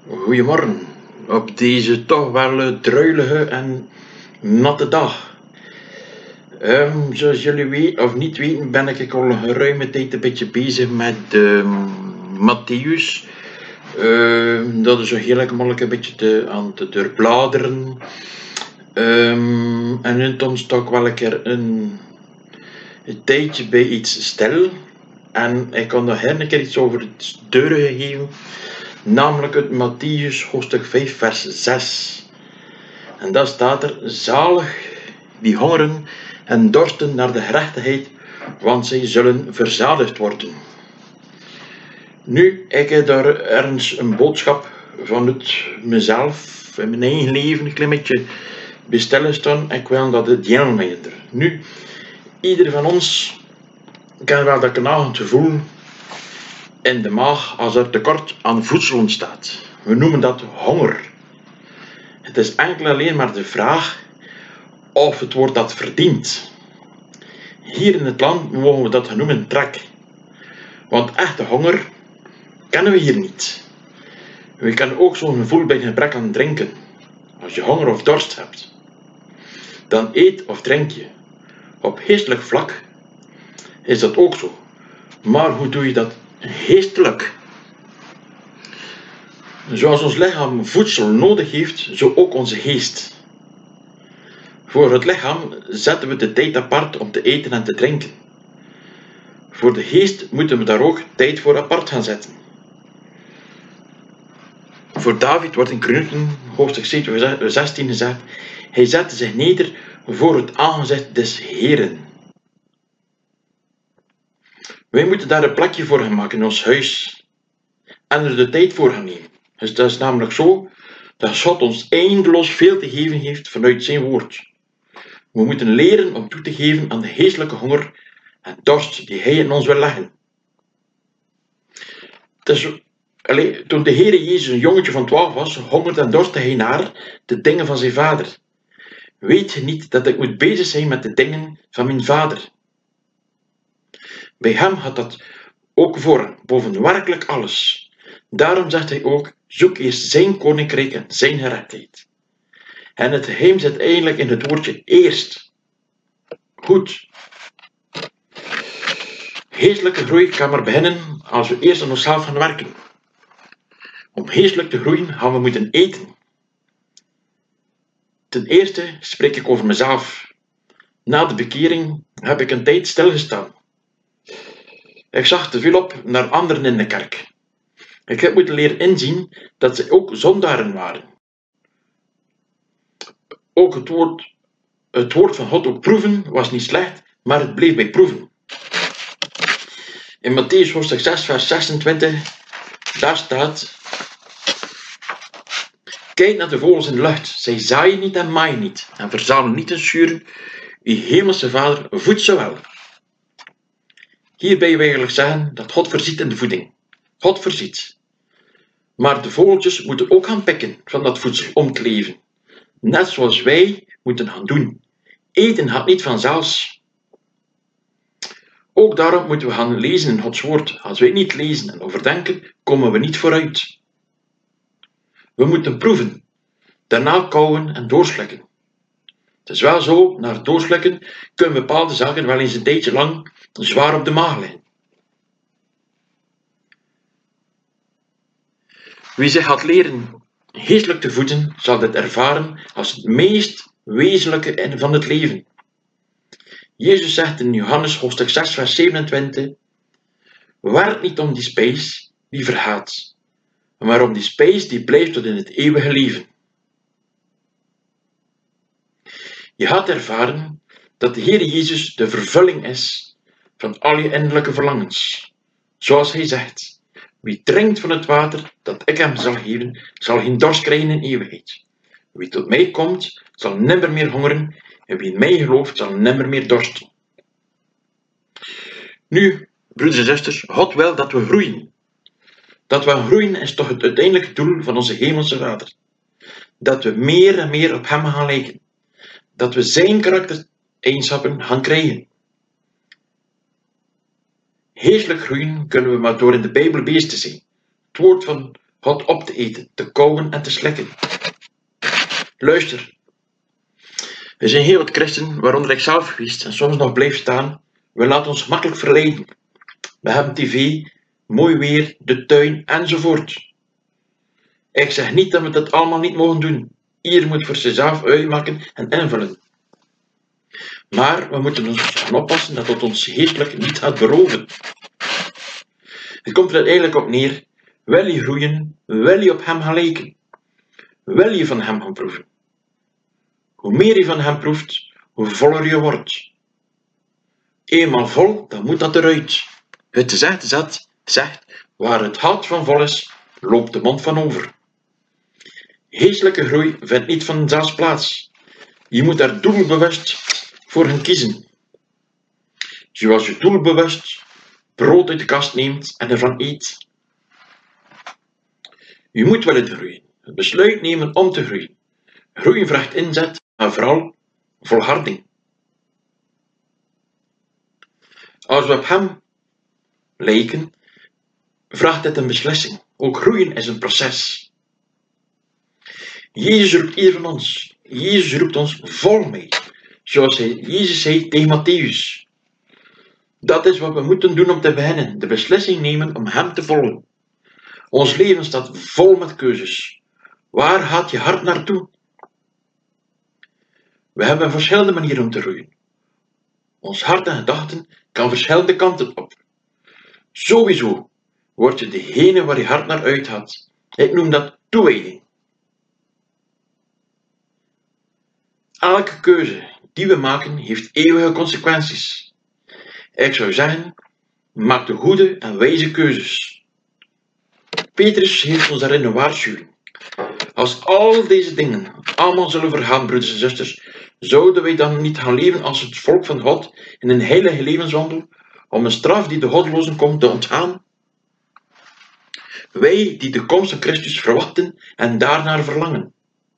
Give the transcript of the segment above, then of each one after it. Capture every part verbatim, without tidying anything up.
Goedemorgen, op deze toch wel uh, druilige en natte dag. Um, zoals jullie weten of niet weten, ben ik al een geruime tijd een beetje bezig met uh, Matthäus. Uh, dat is zo heel gemakkelijk een beetje te, aan te doorbladeren. Um, en nu dan sta ik wel een keer een, een tijdje bij iets stil. En ik kan daar een keer iets over het deuren gegeven. Namelijk het Matthäus hoofdstuk vijf vers zes. En daar staat er: zalig die hongeren en dorsten naar de gerechtigheid, want zij zullen verzadigd worden. Nu, ik heb daar ergens een boodschap vanuit mezelf, in mijn eigen leven, een klein beetje bij stilstaan. Ik wil dat het deelneemt. Nu, ieder van ons kan wel dat knagend gevoel in de maag als er tekort aan voedsel ontstaat. We noemen dat honger. Het is enkel alleen maar de vraag of het wordt dat verdient. Hier in het land mogen we dat noemen trek. Want echte honger kennen we hier niet. We kennen ook zo'n gevoel bij gebrek aan drinken. Als je honger of dorst hebt, dan eet of drink je. Op geestelijk vlak is dat ook zo. Maar hoe doe je dat geestelijk? Zoals ons lichaam voedsel nodig heeft, zo ook onze geest. Voor het lichaam zetten we de tijd apart om te eten en te drinken. Voor de geest moeten we daar ook tijd voor apart gaan zetten. Voor David wordt in Kronieken hoofdstuk zestien gezegd: hij zette zich neder voor het aangezicht des Heeren. Wij moeten daar een plekje voor gaan maken in ons huis en er de tijd voor gaan nemen. Dus dat is namelijk zo dat God ons eindeloos veel te geven heeft vanuit zijn woord. We moeten leren om toe te geven aan de geestelijke honger en dorst die hij in ons wil leggen. Dus, allez, toen de Heere Jezus een jongetje van twaalf was, hongerde en dorstte hij naar de dingen van zijn vader. Weet je niet dat ik moet bezig zijn met de dingen van mijn vader? Bij hem had dat ook voor boven werkelijk alles. Daarom zegt hij ook: zoek eerst zijn koninkrijk en zijn gerechtigheid. En het geheim zit eigenlijk in het woordje eerst. Goed. Geestelijke groei kan maar beginnen als we eerst aan onszelf gaan werken. Om geestelijk te groeien gaan we moeten eten. Ten eerste spreek ik over mezelf. Na de bekering heb ik een tijd stilgestaan. Ik zag te veel op naar anderen in de kerk. Ik heb moeten leren inzien dat ze ook zondaren waren. Ook het woord, het woord van God ook proeven was niet slecht, maar het bleef bij proeven. In Matthäus hoofdstuk zes vers zesentwintig, daar staat: kijk naar de vogels in de lucht, zij zaaien niet en maaien niet, en verzamelen niet in schuren, uw hemelse Vader voedt ze wel. Hierbij wil ik eigenlijk zeggen dat God voorziet in de voeding. God voorziet. Maar de vogeltjes moeten ook gaan pikken van dat voedsel om te leven. Net zoals wij moeten gaan doen. Eten gaat niet vanzelfs. Ook daarom moeten we gaan lezen in Gods woord. Als wij niet lezen en overdenken, komen we niet vooruit. We moeten proeven, daarna kauwen en doorslikken. Het is wel zo, na het doorslikken kunnen bepaalde zaken wel eens een tijdje lang zwaar op de maag liggen. Wie zich gaat leren geestelijk te voeden, zal dit ervaren als het meest wezenlijke van het leven. Jezus zegt in Johannes hoofdstuk zes vers zevenentwintig: werk niet om die spijs die vergaat, maar om die spijs die blijft tot in het eeuwige leven. Je gaat ervaren dat de Heere Jezus de vervulling is van al je innerlijke verlangens. Zoals hij zegt: wie drinkt van het water dat ik hem zal geven, zal geen dorst krijgen in eeuwigheid. Wie tot mij komt, zal nimmer meer hongeren, en wie in mij gelooft, zal nimmer meer dorsten. Nu, broeders en zusters, God wil dat we groeien. Dat we groeien is toch het uiteindelijke doel van onze hemelse Vader. Dat we meer en meer op hem gaan lijken. Dat we zijn karaktereigenschappen gaan krijgen. Geestelijk groeien kunnen we maar door in de Bijbel bezig te zijn. Het woord van God op te eten, te kauwen en te slikken. Luister. Er zijn heel wat christenen, waaronder ik zelf geweest en soms nog blijf staan. We laten ons makkelijk verleiden. We hebben tv, mooi weer, de tuin enzovoort. Ik zeg niet dat we dat allemaal niet mogen doen. Ieder moet voor zichzelf uitmaken en invullen. Maar we moeten ons gaan oppassen dat het ons geestelijk niet gaat beroven. Het komt er uiteindelijk op neer. Wil je groeien, wil je op hem gaan lijken. Wil je van hem gaan proeven. Hoe meer je van hem proeft, hoe voller je wordt. Eenmaal vol, dan moet dat eruit. Het gezegde zet, zegt, waar het hart van vol is, loopt de mond van over. Geestelijke groei vindt niet vanzelfs plaats. Je moet daar doelbewust voor gaan kiezen. Zoals je doelbewust brood uit de kast neemt en ervan eet. Je moet willen groeien. Het besluit nemen om te groeien. Groeien vraagt inzet, maar vooral volharding. Als we op hem lijken, vraagt dit een beslissing. Ook groeien is een proces. Jezus roept ieder van ons. Jezus roept ons volg mij. Zoals hij, Jezus zei tegen Matthäus. Dat is wat we moeten doen om te beginnen. De beslissing nemen om hem te volgen. Ons leven staat vol met keuzes. Waar gaat je hart naartoe? We hebben verschillende manieren om te groeien. Ons hart en gedachten kan verschillende kanten op. Sowieso word je degene waar je hart naar uitgaat. Ik noem dat toewijding. Elke keuze die we maken heeft eeuwige consequenties. Ik zou zeggen, maak de goede en wijze keuzes. Petrus heeft ons daarin een waarschuwing. Als al deze dingen allemaal zullen vergaan, broeders en zusters, zouden wij dan niet gaan leven als het volk van God in een heilige levenswandel, om een straf die de goddelozen komt te ontgaan? Wij die de komst van Christus verwachten en daarnaar verlangen.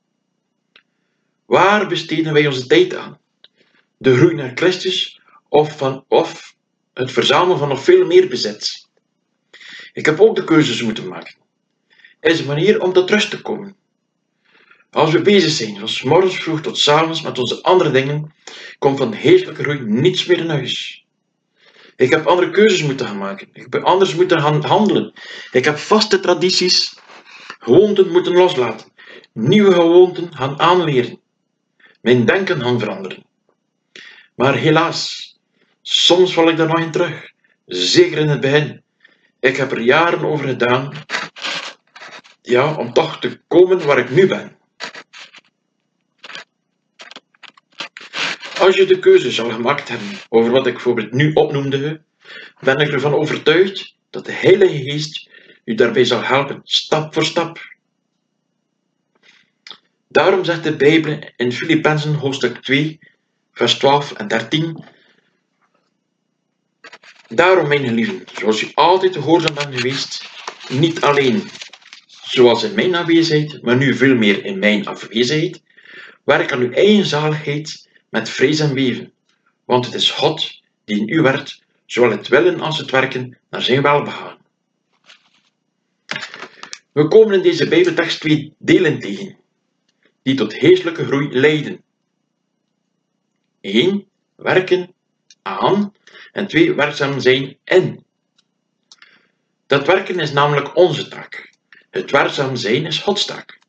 Waar besteden wij onze tijd aan? De groei naar Christus of, van, of het verzamelen van nog veel meer bezit? Ik heb ook de keuzes moeten maken. Is een manier om tot rust te komen. Als we bezig zijn, van 's morgens vroeg tot 's avonds met onze andere dingen, komt van geestelijke groei niets meer in huis. Ik heb andere keuzes moeten gaan maken. Ik heb anders moeten gaan handelen. Ik heb vaste tradities, gewoonten moeten loslaten. Nieuwe gewoonten gaan aanleren. Mijn denken gaan veranderen. Maar helaas, soms val ik daar nog in terug. Zeker in het begin. Ik heb er jaren over gedaan, ja, om toch te komen waar ik nu ben. Als je de keuze zal gemaakt hebben over wat ik bijvoorbeeld nu opnoemde, ben ik ervan overtuigd dat de Heilige Geest u daarbij zal helpen, stap voor stap. Daarom zegt de Bijbel in Filippenzen hoofdstuk twee, vers twaalf en dertien. Daarom, mijn geliefden, zoals u altijd gehoorzaam bent geweest, niet alleen zoals in mijn aanwezigheid, maar nu veel meer in mijn afwezigheid, werk aan uw eigen zaligheid met vrees en beven, want het is God die in u werkt, zowel het willen als het werken naar zijn welbehagen. We komen in deze Bijbeltekst twee delen tegen, die tot geestelijke groei leiden. één. Werken aan en twee. Werkzaam zijn in. Dat werken is namelijk onze taak. Het werkzaam zijn is Gods taak.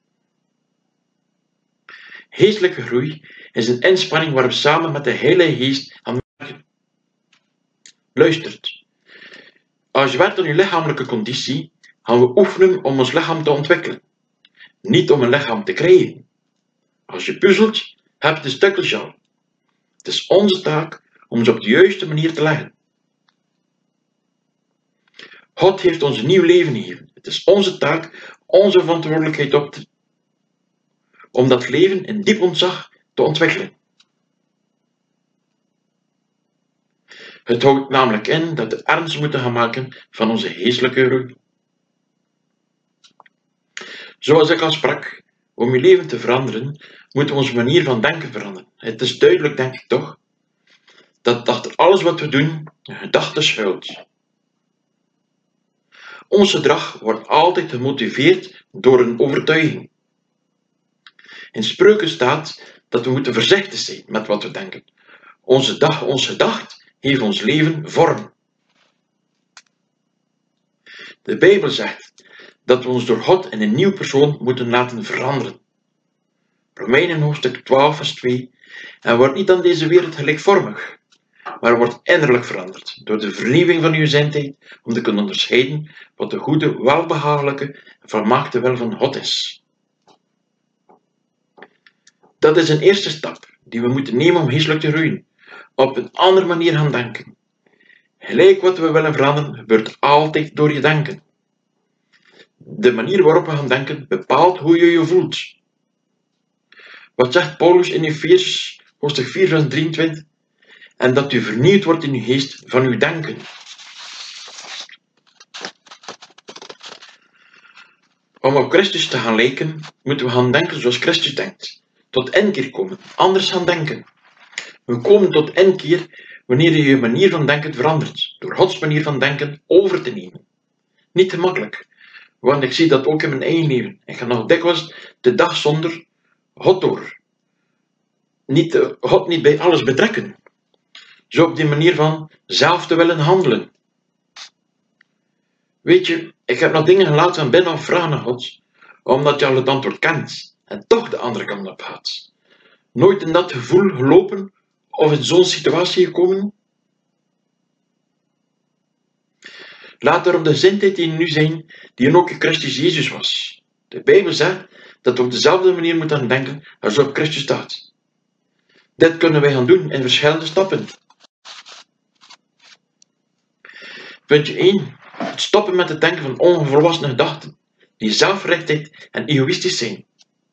Geestelijke groei is een inspanning waar we samen met de Heilige Geest aan werken. Luistert. Als je werkt aan je lichamelijke conditie, gaan we oefenen om ons lichaam te ontwikkelen. Niet om een lichaam te krijgen. Als je puzzelt, heb je de stukjes al. Het is onze taak om ze op de juiste manier te leggen. God heeft ons een nieuw leven gegeven. Het is onze taak, onze verantwoordelijkheid op te, om dat leven in diep ontzag te ontwikkelen. Het houdt namelijk in dat we ernst moeten gaan maken van onze geestelijke groei. Zoals ik al sprak, om je leven te veranderen, moeten we onze manier van denken veranderen. Het is duidelijk, denk ik toch, dat achter alles wat we doen een gedachte schuilt. Ons gedrag wordt altijd gemotiveerd door een overtuiging. In Spreuken staat dat we moeten voorzichtig zijn met wat we denken. Onze dag, ons gedacht geeft ons leven vorm. De Bijbel zegt dat we ons door God in een nieuw persoon moeten laten veranderen. Romeinen hoofdstuk twaalf vers twee. En wordt niet aan deze wereld gelijkvormig, maar wordt innerlijk veranderd door de vernieuwing van uw zintuig om te kunnen onderscheiden wat de goede, welbehagelijke en volmaakte wil van God is. Dat is een eerste stap die we moeten nemen om geestelijk te groeien. Op een andere manier gaan denken. Gelijk wat we willen veranderen gebeurt altijd door je denken. De manier waarop we gaan denken bepaalt hoe je je voelt. Wat zegt Paulus in Efesiërs hoofdstuk vier vers drieëntwintig? En dat u vernieuwd wordt in uw geest van uw denken. Om op Christus te gaan lijken, moeten we gaan denken zoals Christus denkt. Tot inkeer komen, anders gaan denken. We komen tot inkeer wanneer je je manier van denken verandert, door Gods manier van denken over te nemen. Niet gemakkelijk, want ik zie dat ook in mijn eigen leven. Ik ga nog dikwijls de dag zonder God door. Niet, God niet bij alles betrekken. Zo op die manier van zelf te willen handelen. Weet je, ik heb nog dingen gelaten van binnen of vragen aan God, omdat je al het antwoord kent en toch de andere kant op gaat. Nooit in dat gevoel gelopen of in zo'n situatie gekomen? Laat daarom de gezindheid in nu zijn die ook in Christus Jezus was. De Bijbel zegt dat we op dezelfde manier moeten gaan denken als op Christus staat. Dit kunnen wij gaan doen in verschillende stappen. Puntje één. Het stoppen met het denken van onvolwassen gedachten, die zelfgerichtheid en egoïstisch zijn.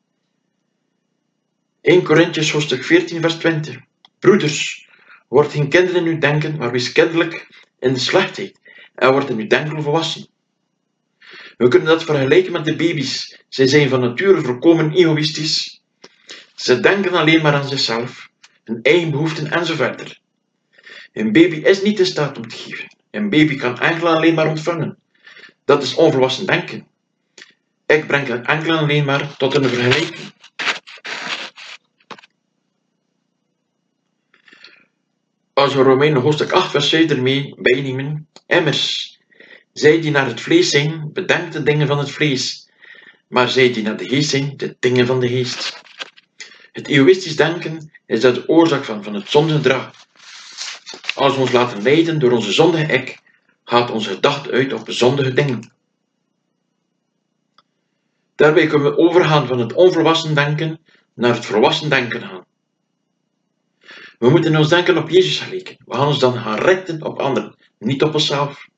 eerste Korintiërs hoofdstuk veertien vers twintig. Broeders, word geen kinderen in uw denken, maar wees kinderlijk in de slechtheid, en word in uw denken volwassen. We kunnen dat vergelijken met de baby's. Zij zijn van nature volkomen egoïstisch. Ze denken alleen maar aan zichzelf, hun eigen behoeften enzovoort. Een baby is niet in staat om te geven. Een baby kan enkel alleen maar ontvangen. Dat is onvolwassen denken. Ik breng het enkel en alleen maar tot een vergelijking. Als we Romeinen hoofdstuk acht vers zeven ermee bijnemen, immers, zij die naar het vlees zijn, bedenken de dingen van het vlees, maar zij die naar de geest zijn, de dingen van de geest. Het egoïstisch denken is daar de oorzaak van, van het zondegedrag. Als we ons laten leiden door onze zondige ik, gaat onze gedachte uit op zondige dingen. Daarbij kunnen we overgaan van het onvolwassen denken naar het volwassen denken gaan. We moeten ons denken op Jezus gelijken. We gaan ons dan gaan richten op anderen, niet op onszelf.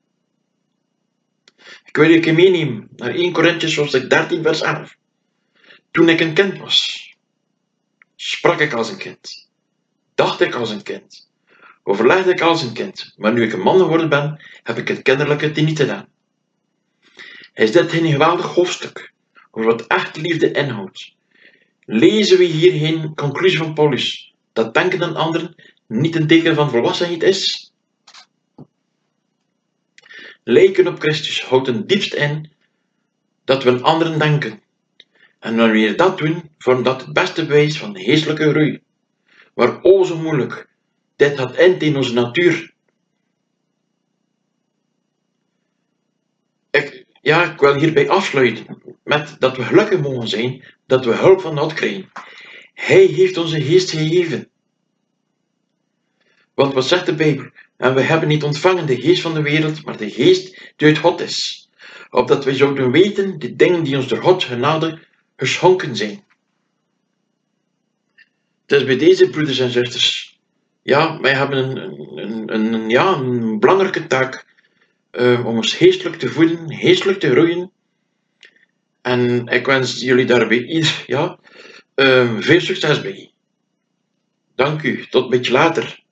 Ik wil je een keer meenemen naar eerste Korintiërs hoofdstuk dertien vers elf. Toen ik een kind was, sprak ik als een kind, dacht ik als een kind, overlegde ik als een kind, maar nu ik een man geworden ben, heb ik het kinderlijke teniet gedaan. Is dit geen geweldig hoofdstuk over wat echte liefde inhoudt? Lezen we hier geen conclusie van Paulus, dat denken aan anderen niet een teken van volwassenheid is? Lijken op Christus houdt ten diepste in dat we aan anderen denken. En wanneer we dat doen, vormt dat het beste bewijs van de geestelijke groei. Maar o zo moeilijk, dit gaat in tegen onze natuur. Ik, ja, ik wil hierbij afsluiten met dat we gelukkig mogen zijn dat we hulp van God krijgen. Hij heeft onze geest gegeven. Want wat zegt de Bijbel? En we hebben niet ontvangen de geest van de wereld, maar de geest die uit God is. Opdat wij zouden weten de dingen die ons door Gods genade geschonken zijn. Dus bij deze broeders en zusters, ja, wij hebben een, een, een, een, ja, een belangrijke taak uh, om ons geestelijk te voeden, geestelijk te groeien. En ik wens jullie daarbij ja, uh, veel succes bij. Dank u, tot een beetje later.